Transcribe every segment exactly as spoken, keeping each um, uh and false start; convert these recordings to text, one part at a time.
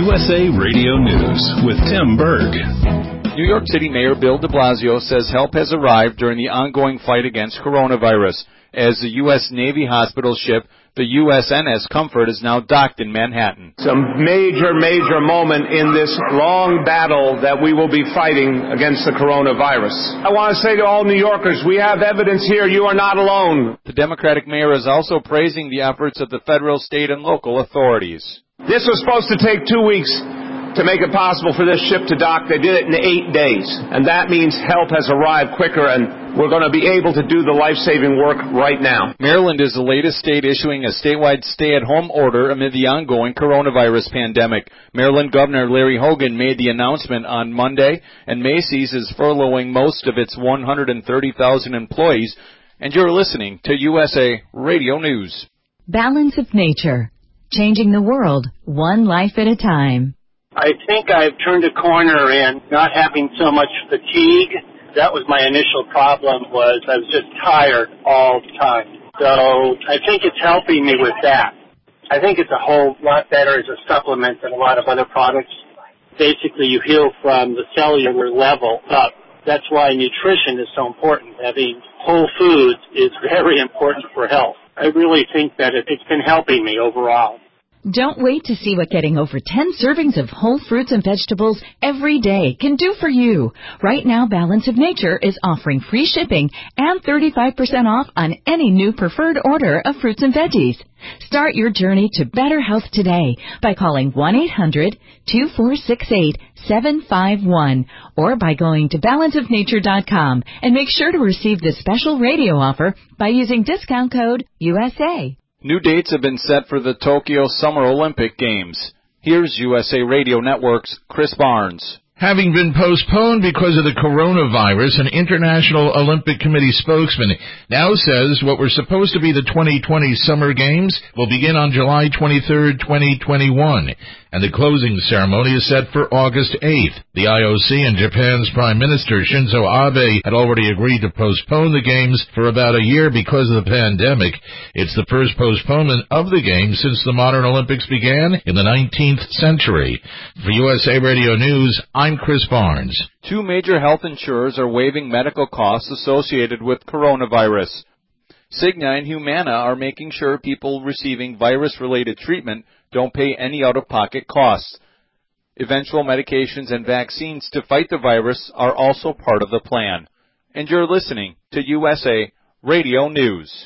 U S A Radio News with Tim Berg. New York City Mayor Bill de Blasio says help has arrived during the ongoing fight against coronavirus, as the U S Navy hospital ship, the U S N S Comfort, is now docked in Manhattan. It's a major, major moment in this long battle that we will be fighting against the coronavirus. I want to say to all New Yorkers, we have evidence here. You are not alone. The Democratic mayor is also praising the efforts of the federal, state, and local authorities. This was supposed to take two weeks to make it possible for this ship to dock. They did it in eight days. And that means help has arrived quicker, and we're going to be able to do the life-saving work right now. Maryland is the latest state issuing a statewide stay-at-home order amid the ongoing coronavirus pandemic. Maryland Governor Larry Hogan made the announcement on Monday, and Macy's is furloughing most of its one hundred thirty thousand employees. And you're listening to U S A Radio News. Balance of Nature. Changing the world, one life at a time. I think I've turned a corner in not having so much fatigue. That was my initial problem, was I was just tired all the time. So I think it's helping me with that. I think it's a whole lot better as a supplement than a lot of other products. Basically, you heal from the cellular level up. That's why nutrition is so important. Having whole foods is very important for health. I really think that it's been helping me overall. Don't wait to see what getting over ten servings of whole fruits and vegetables every day can do for you. Right now, Balance of Nature is offering free shipping and thirty-five percent off on any new preferred order of fruits and veggies. Start your journey to better health today by calling one eight hundred two four six eight seven five one or by going to balance of nature dot com and make sure to receive this special radio offer by using discount code U S A. New dates have been set for the Tokyo Summer Olympic Games. Here's U S A Radio Network's Chris Barnes. Having been postponed because of the coronavirus, an International Olympic Committee spokesman now says what were supposed to be the twenty twenty Summer Games will begin on July twenty-third, twenty twenty-one, and the closing ceremony is set for August eighth. The I O C and Japan's Prime Minister Shinzo Abe had already agreed to postpone the Games for about a year because of the pandemic. It's the first postponement of the Games since the modern Olympics began in the nineteenth century. For U S A Radio News, I'm Chris Barnes. Two major health insurers are waiving medical costs associated with coronavirus. Cigna and Humana are making sure people receiving virus-related treatment don't pay any out-of-pocket costs. Eventual medications and vaccines to fight the virus are also part of the plan. And you're listening to U S A Radio News.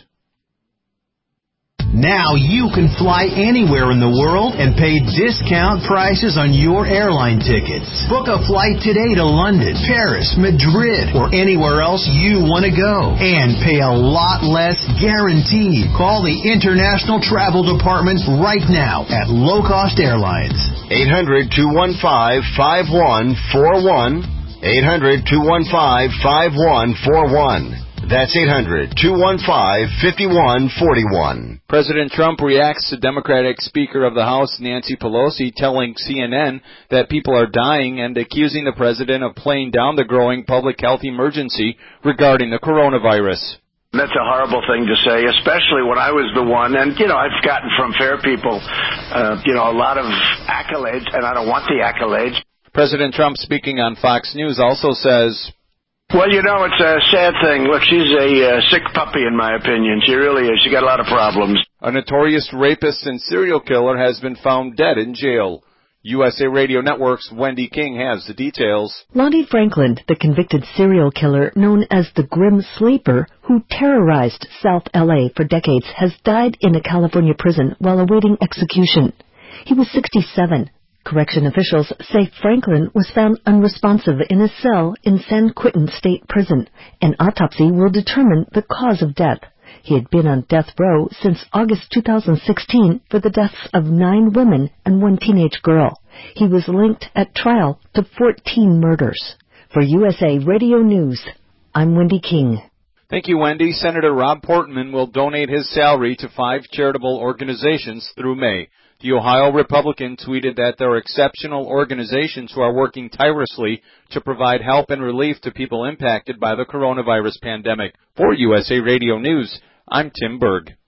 Now you can fly anywhere in the world and pay discount prices on your airline tickets. Book a flight today to London, Paris, Madrid, or anywhere else you want to go. And pay a lot less guaranteed. Call the International Travel Department right now at Low Cost Airlines. eight hundred, two one five, five one four one. eight hundred, two one five, five one four one. That's eight hundred, two one five, five one four one. President Trump reacts to Democratic Speaker of the House Nancy Pelosi telling C N N that people are dying and accusing the president of playing down the growing public health emergency regarding the coronavirus. That's a horrible thing to say, especially when I was the one. And, you know, I've gotten from fair people, uh, you know, a lot of accolades, and I don't want the accolades. President Trump, speaking on Fox News, also says, well, you know, it's a sad thing. Look, she's a uh, sick puppy, in my opinion. She really is. She got a lot of problems. A notorious rapist and serial killer has been found dead in jail. U S A Radio Network's Wendy King has the details. Lonnie Franklin, the convicted serial killer known as the Grim Sleeper, who terrorized South L A for decades, has died in a California prison while awaiting execution. He was sixty-seven. Correction officials say Franklin was found unresponsive in a cell in San Quentin State Prison. An autopsy will determine the cause of death. He had been on death row since August two thousand sixteen for the deaths of nine women and one teenage girl. He was linked at trial to fourteen murders. For U S A Radio News, I'm Wendy King. Thank you, Wendy. Senator Rob Portman will donate his salary to five charitable organizations through May. The Ohio Republican tweeted that there are exceptional organizations who are working tirelessly to provide help and relief to people impacted by the coronavirus pandemic. For U S A Radio News, I'm Tim Berg.